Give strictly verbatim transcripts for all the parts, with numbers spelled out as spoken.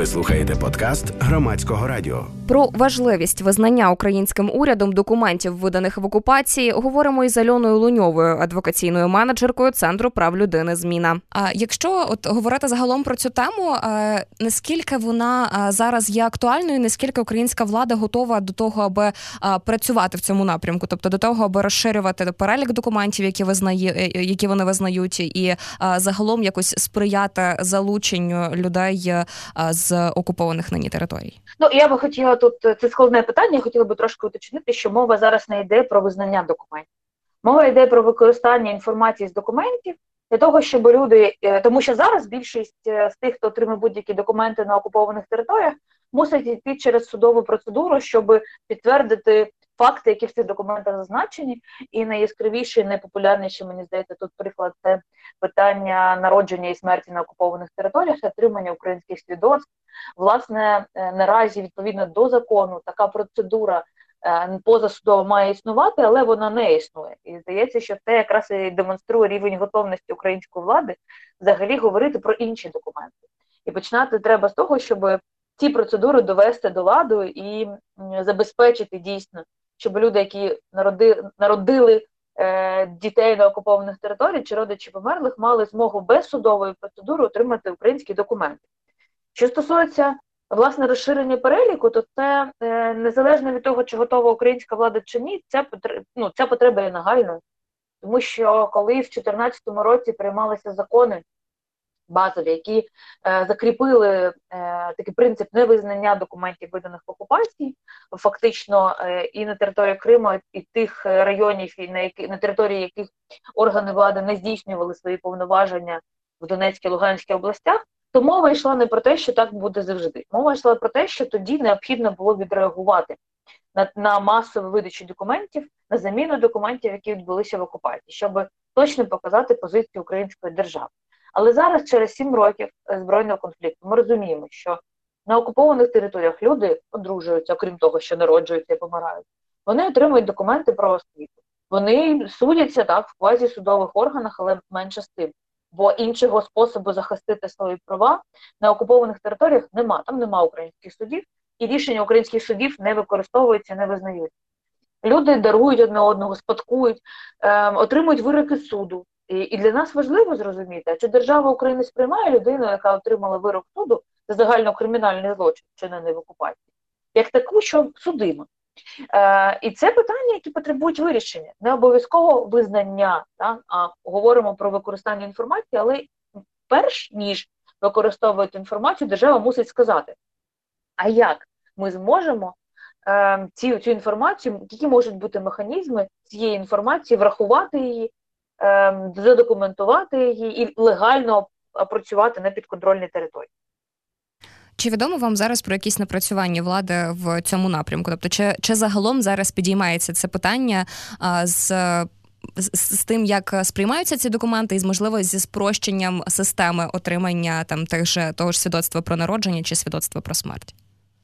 Ви слухаєте подкаст Громадського радіо. Про важливість визнання українським урядом документів, виданих в окупації, говоримо із Альоною Луньовою, адвокаційною менеджеркою Центру прав людини «Зміна». А якщо от говорити загалом про цю тему, наскільки вона зараз є актуальною, наскільки українська влада готова до того, аби працювати в цьому напрямку, тобто до того, аби розширювати перелік документів, які визнає, які вони визнають, і загалом якось сприяти залученню людей з окупованих нині територій? Ну, я би хотіла тут, це складне питання, я хотіла би трошки уточнити, що мова зараз не йде про визнання документів. Мова йде про використання інформації з документів для того, щоб люди, тому що зараз більшість з тих, хто отримує будь-які документи на окупованих територіях, мусить йти через судову процедуру, щоб підтвердити факти, які в цих документах зазначені. І найяскравіший, найпопулярніший, мені здається, тут приклад – це питання народження і смерті на окупованих територіях, отримання українських свідоцтв. Власне, наразі, відповідно до закону, така процедура позасудова має існувати, але вона не існує. І здається, що це якраз і демонструє рівень готовності української влади взагалі говорити про інші документи. І починати треба з того, щоб ці процедури довести до ладу і забезпечити дійсно, щоб люди, які народили, народили е, дітей на окупованих територіях чи родичі померлих, мали змогу без судової процедури отримати українські документи. Що стосується, власне, розширення переліку, то це е, незалежно від того, чи готова українська влада чи ні, ця, ну, ця потреба є нагальною. Тому що коли в дві тисячі чотирнадцятому році приймалися закони базові, які е, закріпили е, такий принцип невизнання документів, виданих в окупації, фактично е, і на території Криму, і тих районів, і на, які, на території яких органи влади не здійснювали свої повноваження в Донецькій, Луганській областях, то мова йшла не про те, що так буде завжди. Мова йшла про те, що тоді необхідно було відреагувати на, на масову видачу документів, на заміну документів, які відбулися в окупації, щоб точно показати позицію української держави. Але зараз, через сім років збройного конфлікту, ми розуміємо, що на окупованих територіях люди одружуються, окрім того, що народжуються і помирають. Вони отримують документи про освіту. Вони судяться так в квазісудових органах, але менше з тим. Бо іншого способу захистити свої права на окупованих територіях нема. Там нема українських судів, і рішення українських судів не використовуються, не визнають. Люди дарують одне одного, спадкують, е, отримують вироки суду. І, і для нас важливо зрозуміти, чи держава України сприймає людину, яка отримала вирок суду за загальнокримінальний злочин, вчинений в окупації, як таку, що судима. Е, і це питання, які потребують вирішення. Не обов'язково визнання, так? А говоримо про використання інформації, але перш ніж використовувати інформацію, держава мусить сказати, а як ми зможемо е, ці, цю інформацію, які можуть бути механізми цієї інформації, врахувати її, е, задокументувати її і легально працювати на підконтрольній території. Чи відомо вам зараз про якісь напрацювання влади в цьому напрямку? Тобто, чи, чи загалом зараз підіймається це питання а, з, з, з тим, як сприймаються ці документи, і, можливо, зі спрощенням системи отримання там, тих же, того ж свідоцтва про народження чи свідоцтва про смерть?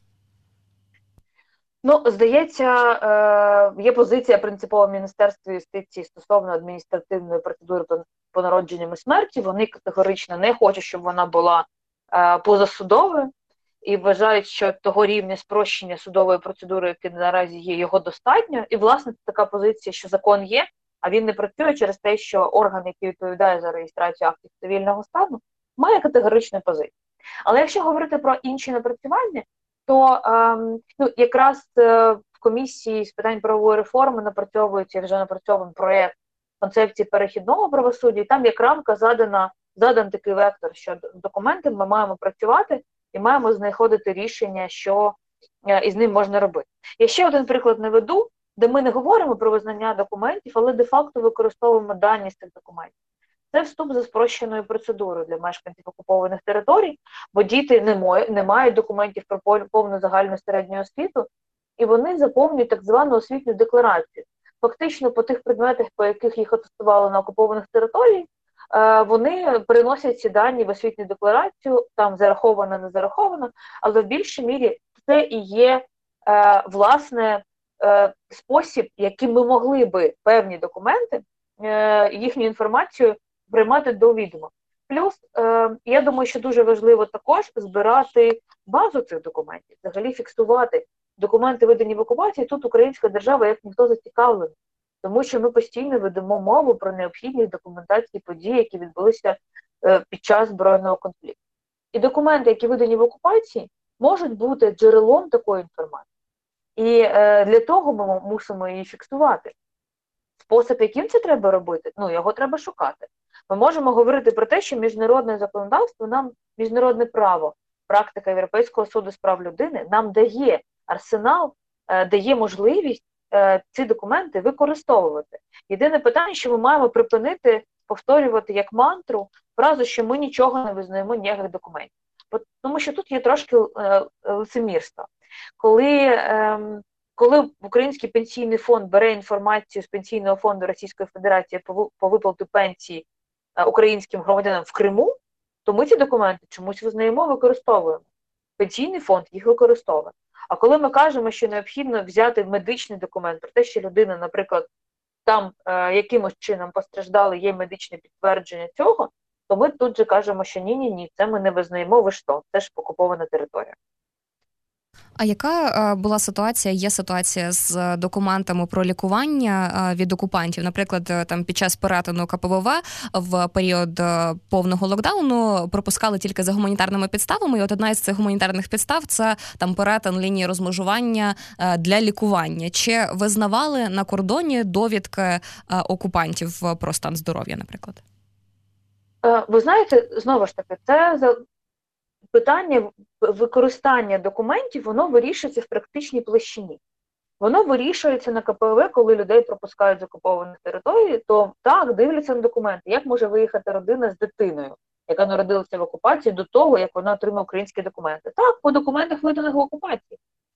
Ну, здається, е, є позиція принципова Міністерства юстиції стосовно адміністративної процедури по, по народженням і смерті. Вони категорично не хочуть, щоб вона була е, позасудовою. І вважають, що того рівня спрощення судової процедури, який наразі є, його достатньо. І, власне, така позиція, що закон є, а він не працює через те, що орган, який відповідає за реєстрацію актів цивільного стану, має категоричну позицію. Але якщо говорити про інші напрацювання, то ем, ну, якраз е, в комісії з питань правової реформи напрацьовується, вже напрацьований проєкт концепції перехідного правосуддя, і там як рамка задана, задан такий вектор, що документи ми маємо працювати, і маємо знаходити рішення, що е, із ним можна робити. Я ще один приклад наведу, де ми не говоримо про визнання документів, але де-факто використовуємо дані з цих документів. Це вступ за спрощеною процедурою для мешканців окупованих територій, бо діти не, має, не мають документів про повну загальну середню освіту, і вони заповнюють так звану освітню декларацію. Фактично по тих предметах, по яких їх атестували на окупованих територіях, вони переносять ці дані в освітню декларацію, там зараховано, не зараховано, але в більшій мірі це і є, е, власне, е, спосіб, яким ми могли би певні документи, е, їхню інформацію приймати до відома. Плюс, е, я думаю, що дуже важливо також збирати базу цих документів, взагалі фіксувати документи, видані в окупації, тут українська держава як ніхто зацікавлена. Тому що ми постійно ведемо мову про необхідність документації подій, які відбулися е, під час збройного конфлікту. І документи, які видані в окупації, можуть бути джерелом такої інформації. І е, для того ми мусимо її фіксувати. Спосіб, яким це треба робити, ну, його треба шукати. Ми можемо говорити про те, що міжнародне законодавство, нам міжнародне право, практика Європейського суду з прав людини нам дає арсенал, е, дає можливість е, ці документи використовувати. Єдине питання, що ми маємо припинити повторювати як мантру фразу, що ми нічого не визнаємо, ніяких документів. Тому що тут є трошки е, лицемірства. Коли, е, коли Український пенсійний фонд бере інформацію з Пенсійного фонду Російської Федерації по, по виплату пенсії е, українським громадянам в Криму, то ми ці документи чомусь визнаємо, використовуємо. Пенсійний фонд їх використовує. А коли ми кажемо, що необхідно взяти медичний документ про те, що людина, наприклад, там е, якимось чином постраждали, є медичне підтвердження цього, то ми тут же кажемо, що ні-ні-ні, це ми не визнаємо, ви що, це ж окупована територія. А яка була ситуація, є ситуація з документами про лікування від окупантів? Наприклад, там під час перетину ка пе ве ве в період повного локдауну пропускали тільки за гуманітарними підставами, і от одна із цих гуманітарних підстав – це там перетин лінії розмежування для лікування. Чи визнавали на кордоні довідки окупантів про стан здоров'я, наприклад? Ви знаєте, знову ж таки, це питання використання документів, воно вирішується в практичній площині. Воно вирішується на ка пе ве ве, коли людей пропускають з окупованих територій, то так, дивляться на документи, як може виїхати родина з дитиною, яка народилася в окупації, до того, як вона отримає українські документи. Так, по документах, виданих в окупації.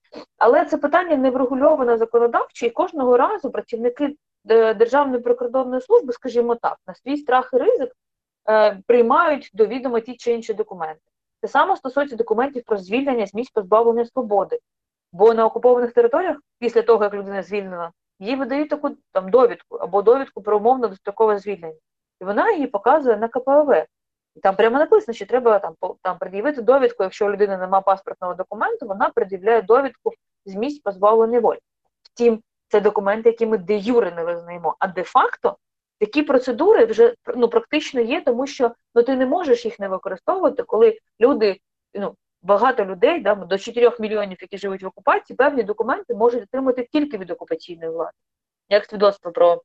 Але це питання не врегульоване законодавчо, і кожного разу працівники Державної прикордонної служби, скажімо так, на свій страх і ризик е, приймають до відома ті чи інші документи. Це саме стосується документів про звільнення з місць позбавлення свободи. Бо на окупованих територіях, після того, як людина звільнена, їй видають таку там довідку або довідку про умовно дострокове звільнення. І вона її показує на ка пе ве ве. І там прямо написано, що треба там, там пред'явити довідку, якщо у людини немає паспортного документу, вона пред'являє довідку з місць позбавлення волі. Втім, це документи, які ми де-юре не визнаємо, а де-факто такі процедури вже ну, практично є, тому що ну, ти не можеш їх не використовувати, коли люди, ну, багато людей, да, до чотирьох мільйонів, які живуть в окупації, певні документи можуть отримати тільки від окупаційної влади, як свідоцтво про,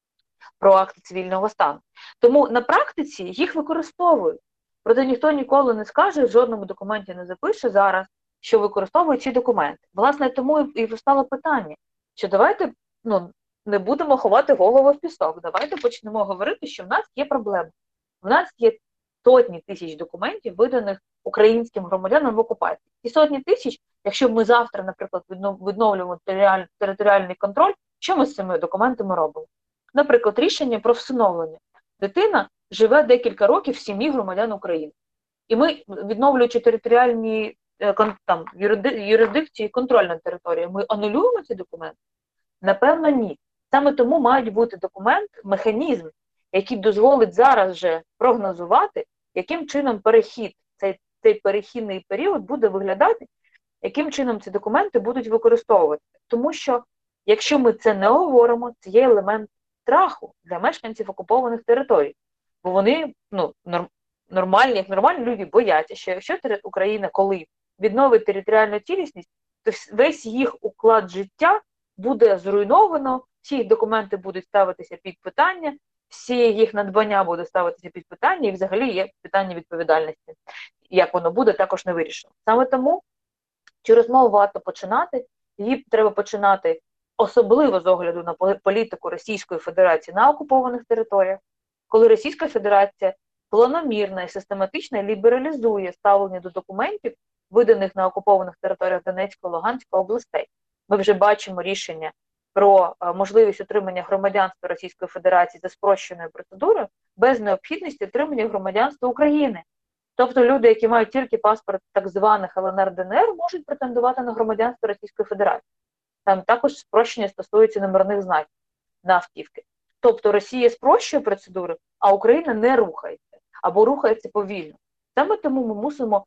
про акти цивільного стану. Тому на практиці їх використовують. Проте ніхто ніколи не скаже, в жодному документі не запише зараз, що використовують ці документи. Власне, тому і постало питання, що давайте, ну, не будемо ховати голову в пісок. Давайте почнемо говорити, що в нас є проблема. В нас є сотні тисяч документів, виданих українським громадянам в окупації. І сотні тисяч, якщо ми завтра, наприклад, відновлюємо територіальний контроль, що ми з цими документами робимо? Наприклад, рішення про всиновлення. Дитина живе декілька років в сім'ї громадян України. І ми, відновлюючи територіальні там, юрисдикції, контроль над територією, ми анулюємо ці документи? Напевно, ні. Саме тому мають бути документ, механізм, який дозволить зараз вже прогнозувати, яким чином перехід, цей, цей перехідний період буде виглядати, яким чином ці документи будуть використовувати. Тому що, якщо ми це не говоримо, це є елемент страху для мешканців окупованих територій. Бо вони, ну, нормальні, як нормальні люди, бояться, що якщо Україна, коли відновить територіальну цілісність, то весь їх уклад життя буде зруйновано, всі їх документи будуть ставитися під питання, всі їх надбання будуть ставитися під питання, і взагалі є питання відповідальності. Як воно буде, також не вирішено. Саме тому цю розмову варто починати, її треба починати особливо з огляду на політику Російської Федерації на окупованих територіях, коли Російська Федерація планомірно і систематично лібералізує ставлення до документів, виданих на окупованих територіях Донецької, Луганської областей. Ми вже бачимо рішення про можливість отримання громадянства Російської Федерації за спрощеною процедурою без необхідності отримання громадянства України. Тобто люди, які мають тільки паспорт так званих ел ен ер де ен ер, можуть претендувати на громадянство Російської Федерації. Там також спрощення стосується номерних знаків на автівки. Тобто Росія спрощує процедури, а Україна не рухається або рухається повільно. Саме тому ми мусимо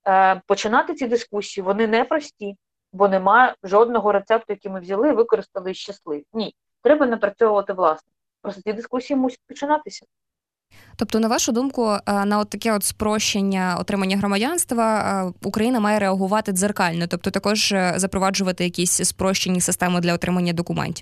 Е, починати ці дискусії, вони непрості, бо немає жодного рецепту, який ми взяли, використали і щасливі. Ні, треба напрацьовувати власне. Просто ці дискусії мусять починатися. Тобто, на вашу думку, на от таке от спрощення отримання громадянства Україна має реагувати дзеркально, тобто також запроваджувати якісь спрощені системи для отримання документів?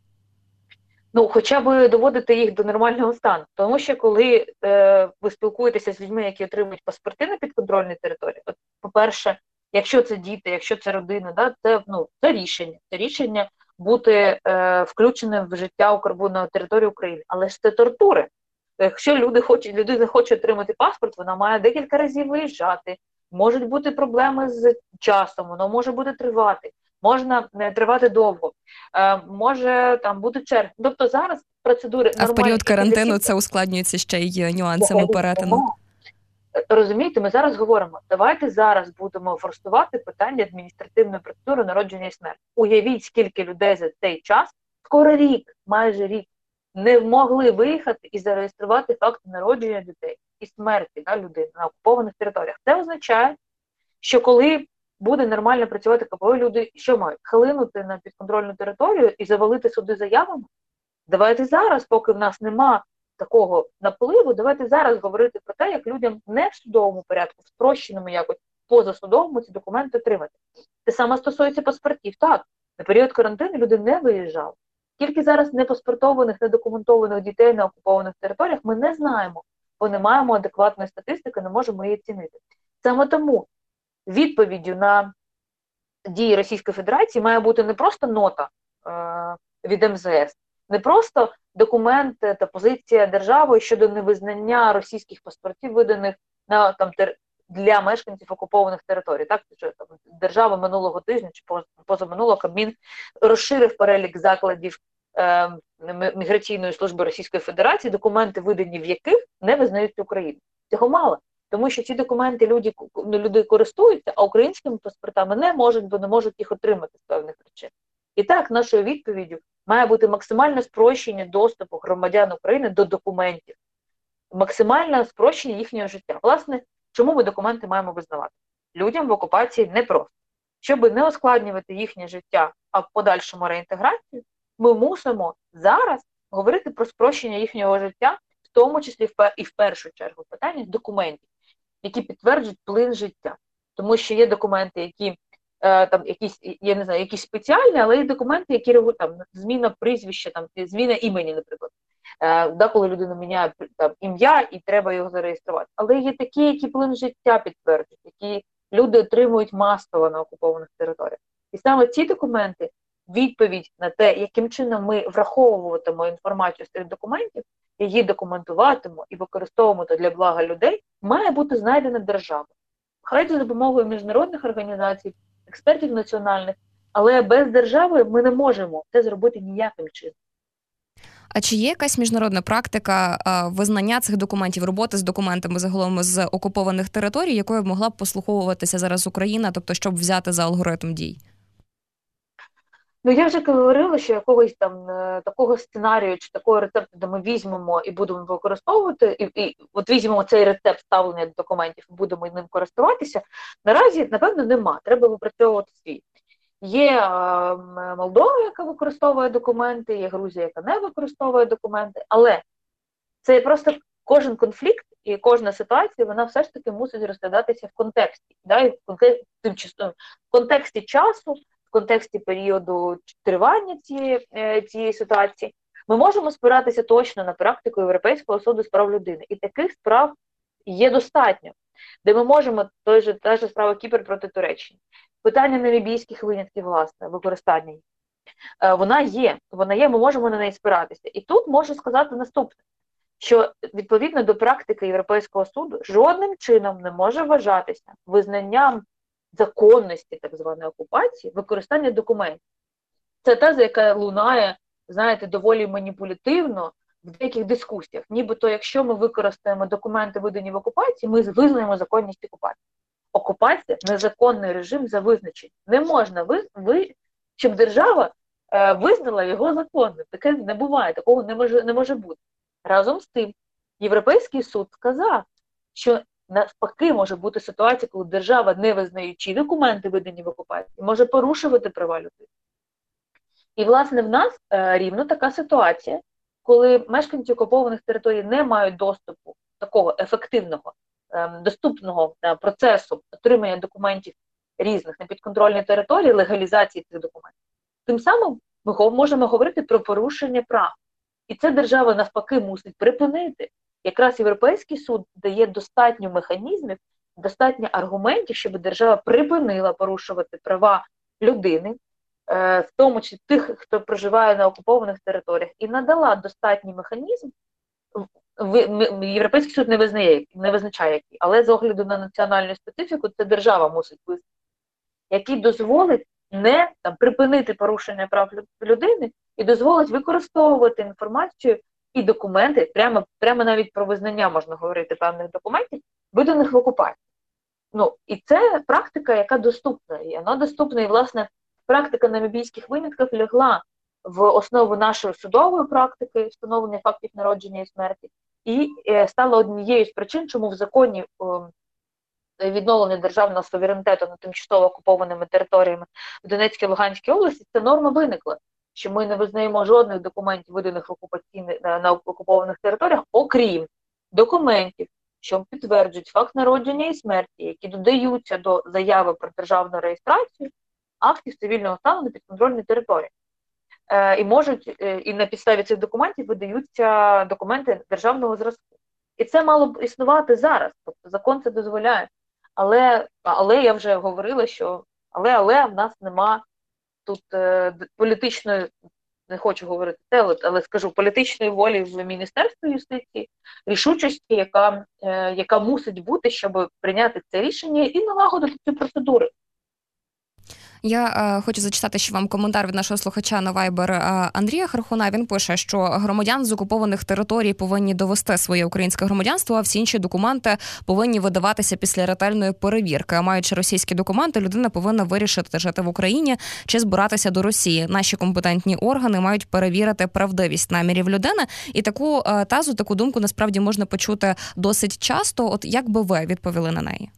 Ну, хоча б доводити їх до нормального стану. Тому що коли е, ви спілкуєтеся з людьми, які отримують паспорти на підконтрольній території, от, по-перше, якщо це діти, якщо це родина, да, це, ну, це рішення. Це рішення бути е, включеним в життя на території України. Але ж це тортури. Якщо люди хочуть, людина хоче отримати паспорт, вона має декілька разів виїжджати, можуть бути проблеми з часом, воно може бути тривати, можна не тривати довго, е, може там бути черга. Тобто зараз процедури А в період карантину всіх... це ускладнюється ще й нюансами перетину. Розумієте, ми зараз говоримо, давайте зараз будемо форсувати питання адміністративної процедури народження і смерті. Уявіть, скільки людей за цей час, скоро рік, майже рік, не могли виїхати і зареєструвати факт народження дітей і смерті, да, людини на окупованих територіях. Це означає, що коли буде нормально працювати КПО, люди що мають? Хлинути на підконтрольну територію і завалити суди заявами? Давайте зараз, поки в нас нема такого напливу, давайте зараз говорити про те, як людям не в судовому порядку, в спрощеному якось, позасудовому ці документи отримати. Те саме стосується паспортів. Так, на період карантину люди не виїжджали. Скільки зараз непаспортованих, недокументованих дітей на окупованих територіях, ми не знаємо, бо не маємо адекватної статистики, не можемо її оцінити. Саме тому відповіддю на дії Російської Федерації має бути не просто нота е- від ем зе ес, не просто документ та позиція держави щодо невизнання російських паспортів, виданих на там тер... для мешканців окупованих територій. Так, що там держава минулого тижня чи позаминулого Кабмін розширив перелік закладів е, міграційної служби Російської Федерації, документи, видані в яких не визнають Україну. Цього мало. Тому що ці документи люди, люди користуються, а українськими паспортами не можуть, бо не можуть їх отримати з певних причин. І так, нашою відповіддю має бути максимальне спрощення доступу громадян України до документів, максимальне спрощення їхнього життя. Власне, чому ми документи маємо визнавати? Людям в окупації непросто. Щоб не ускладнювати їхнє життя, а в подальшому реінтеграцію, ми мусимо зараз говорити про спрощення їхнього життя, в тому числі і в першу чергу питання документів, які підтверджують плин життя. Тому що є документи, які е, там якісь, я не знаю, якісь спеціальні, але є документи, які там зміна прізвища, там зміна імені, наприклад. Е, да, коли людина міняє там ім'я і треба його зареєструвати. Але є такі, які плин життя підтверджують, які люди отримують масово на окупованих територіях. І саме ці документи, відповідь на те, яким чином ми враховуватимемо інформацію з цих документів, її документуватимемо і використовуватимемо для блага людей, має бути знайдена держава. Хай за допомогою міжнародних організацій, експертів національних, але без держави ми не можемо це зробити ніяким чином. А чи є якась міжнародна практика а, визнання цих документів, роботи з документами загалом з окупованих територій, якою б могла б послуховуватися зараз Україна, тобто щоб взяти за алгоритм дій? Ну, я вже говорила, що якогось там такого сценарію чи такого рецепту, де ми візьмемо і будемо використовувати, і, і от візьмемо цей рецепт ставлення до документів і будемо ним користуватися, наразі, напевно, нема. Треба випрацьовувати свій. Є е, Молдова, яка використовує документи, є Грузія, яка не використовує документи, але це просто кожен конфлікт і кожна ситуація, вона все ж таки мусить розглядатися в контексті, да, і в контексті, в контексті часу, в контексті періоду тривання цієї, цієї ситуації. Ми можемо спиратися точно на практику Європейського суду з прав людини. І таких справ є достатньо, де ми можемо, той же, та ж справа Кіпр проти Туреччини. Питання намібійських винятків, власне, використання їх. Вона є, вона є, ми можемо на неї спиратися. І тут можу сказати наступне, що відповідно до практики Європейського суду жодним чином не може вважатися визнанням законності так званої окупації використання документів. Це теза, яка лунає, знаєте, доволі маніпулятивно в деяких дискусіях. Нібито, якщо ми використаємо документи, видані в окупації, ми визнаємо законність окупації. Окупація – незаконний режим за визначенням. Не можна, ви, ви, щоб держава е, визнала його законним. Таке не буває, такого не може, не може бути. Разом з тим, Європейський суд сказав, що навпаки може бути ситуація, коли держава, не визнаючи документи, видані в окупації, може порушувати права людей. І, власне, в нас е, рівно така ситуація, коли мешканці окупованих територій не мають доступу такого ефективного, е, доступного е, процесу отримання документів різних на підконтрольній території, легалізації цих документів. Тим самим ми можемо говорити про порушення прав. І це держава навпаки мусить припинити. Якраз Європейський суд дає достатньо механізмів, достатньо аргументів, щоб держава припинила порушувати права людини, в тому числі тих, хто проживає на окупованих територіях, і надала достатній механізм, Європейський суд не визнає, не визначає який, але з огляду на національну специфіку це держава мусить визнати, який дозволить не там, припинити порушення прав людини і дозволить використовувати інформацію і документи, прямо, прямо навіть про визнання можна говорити певних документів, виданих в окупації. Ну, і це практика, яка доступна. І вона доступна, і, власне, практика намібійських винятків лягла в основу нашої судової практики, встановлення фактів народження і смерті, і стала однією з причин, чому в законі відновлення державного суверенітету над тимчасово окупованими територіями в Донецькій і Луганській області, ця норма виникла, що ми не визнаємо жодних документів, виданих в окупаційних, на окупованих територіях, окрім документів, що підтверджують факт народження і смерті, які додаються до заяви про державну реєстрацію актів цивільного стану на підконтрольній території. Е, і можуть, е, і на підставі цих документів видаються документи державного зразку. І це мало б існувати зараз, тобто закон це дозволяє. Але, але я вже говорила, що але, але в нас нема тут е, політичної, не хочу говорити це, але скажу, політичної волі в Міністерстві юстиції, рішучості, яка, е, яка мусить бути, щоб прийняти це рішення і налагодити цю процедуру. Я е, хочу зачитати ще вам коментар від нашого слухача на Viber е, Андрія Хархуна. Він пише, що громадян з окупованих територій повинні довести своє українське громадянство, а всі інші документи повинні видаватися після ретельної перевірки. А маючи російські документи, людина повинна вирішити, жити в Україні чи збиратися до Росії. Наші компетентні органи мають перевірити правдивість намірів людини. І таку е, тазу, таку думку насправді можна почути досить часто. От як би ви відповіли на неї?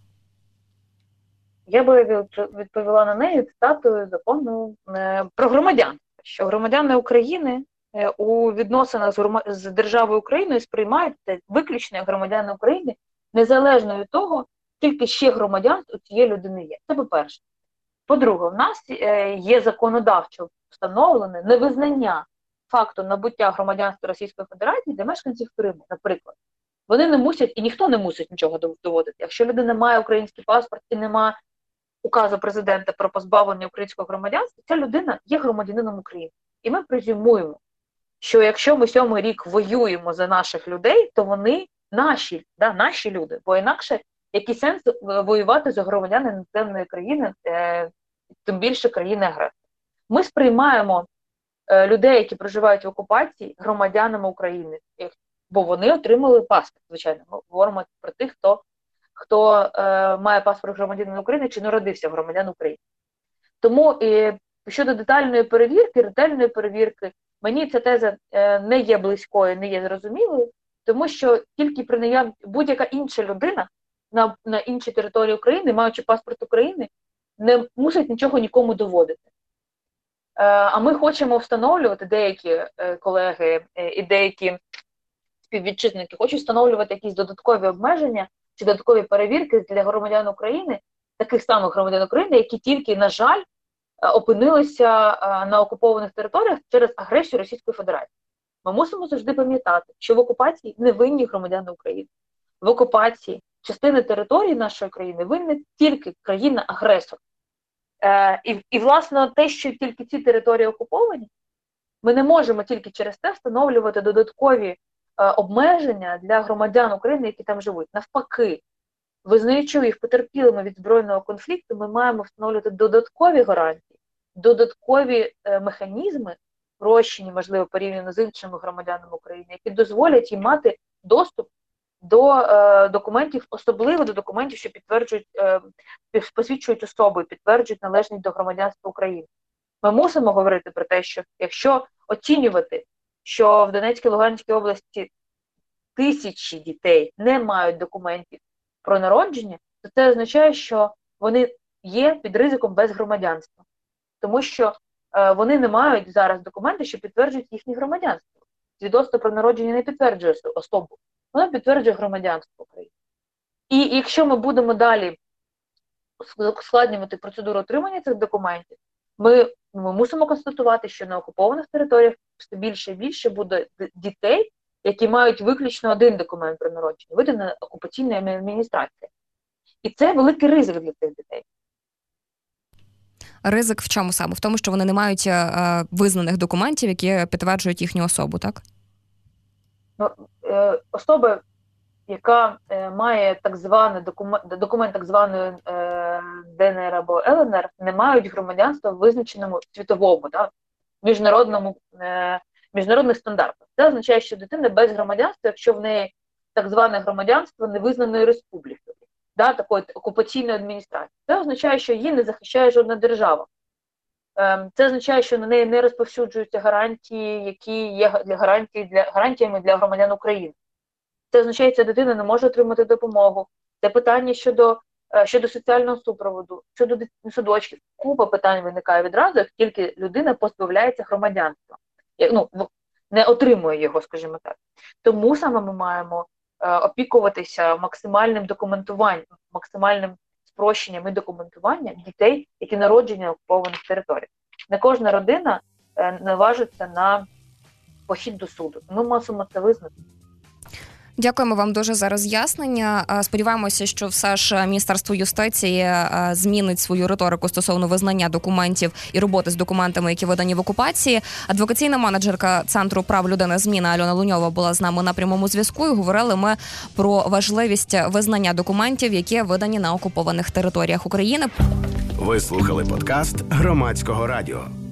Я би відповіла на неї цитатою закону про громадянство, що громадяни України у відносинах з державою Україною сприймаються виключно як громадяни України, незалежно від того, скільки ще громадянств у цієї людини є. Це по-перше. По-друге, в нас є законодавчо встановлене невизнання факту набуття громадянства Російської Федерації для мешканців Криму, наприклад. Вони не мусять, і ніхто не мусить нічого доводити. Якщо людина має український паспорт і немає указу президента про позбавлення українського громадянства, ця людина є громадянином України. І ми презюмуємо, що якщо ми сьомий рік воюємо за наших людей, то вони наші, да, наші люди. Бо інакше який сенс воювати за громадяни іноземної країни, е, тим більше країни-агресора. Ми сприймаємо е, людей, які проживають в окупації, громадянами України, бо вони отримали паспорт, звичайно. Ми говоримо про тих, хто хто е, має паспорт громадянина України чи народився громадян України. Тому і щодо детальної перевірки, ретельної перевірки, мені ця теза е, не є близькою, не є зрозумілою, тому що тільки при наявності будь-яка інша людина на, на іншій території України, маючи паспорт України, не мусить нічого нікому доводити. Е, а ми хочемо встановлювати, деякі е, колеги е, і деякі співвітчизники хочуть встановлювати якісь додаткові обмеження чи додаткові перевірки для громадян України, таких самих громадян України, які тільки, на жаль, опинилися на окупованих територіях через агресію Російської Федерації. Ми мусимо завжди пам'ятати, що в окупації не винні громадяни України. В окупації частини території нашої країни винна тільки країна-агресор. Е, і, і, власне, те, що тільки ці території окуповані, ми не можемо тільки через це встановлювати додаткові обмеження для громадян України, які там живуть. Навпаки, визнаючи їх потерпілими від збройного конфлікту, ми маємо встановлювати додаткові гарантії, додаткові е, механізми, розчинні, можливо, порівняно з іншими громадянами України, які дозволять їм мати доступ до е, документів, особливо до документів, що підтверджують, е, посвідчують особи, підтверджують належність до громадянства України. Ми мусимо говорити про те, що якщо оцінювати, що в Донецькій, Луганській області тисячі дітей не мають документів про народження, то це означає, що вони є під ризиком без громадянства. Тому що е, вони не мають зараз документи, що підтверджують їхнє громадянство. Свідоцтво про народження не підтверджує особу, воно підтверджує громадянство України. І якщо ми будемо далі ускладнювати процедуру отримання цих документів, ми, ми мусимо констатувати, що на окупованих територіях все більше і більше буде дітей, які мають виключно один документ про народження, видана окупаційною адміністрацією. І це великий ризик для цих дітей. Ризик в чому саме? В тому, що вони не мають е, визнаних документів, які підтверджують їхню особу, так? Ну, е, особа, яка е, має так званий документ, документ так званої е, ДНР або ЛНР, не мають громадянства в визначеному світовому, да, міжнародному, е, міжнародних стандартах. Це означає, що дитина без громадянства, якщо в неї так зване громадянство невизнаної республіки, да, такої окупаційної адміністрації. Це означає, що її не захищає жодна держава. Е, це означає, що на неї не розповсюджуються гарантії, які є для гарантії для гарантіями для громадян України. Це означає, що дитина не може отримати допомогу. Це питання щодо, щодо соціального супроводу, щодо садочків. Купа питань виникає відразу, як тільки людина позбавляється громадянства. Ну, не отримує його, скажімо так. Тому саме ми маємо опікуватися максимальним документуванням, максимальним спрощенням і документуванням дітей, які народжені на окупованих територіях. Не кожна родина наважиться на похід до суду. Ми мусимо це визнати. Дякуємо вам дуже за роз'яснення. Сподіваємося, що все ж Міністерство юстиції змінить свою риторику стосовно визнання документів і роботи з документами, які видані в окупації. Адвокаційна менеджерка Центру прав людини «Зміна» Альона Луньова була з нами на прямому зв'язку. І говорили ми про важливість визнання документів, які видані на окупованих територіях України. Ви слухали подкаст Громадського радіо.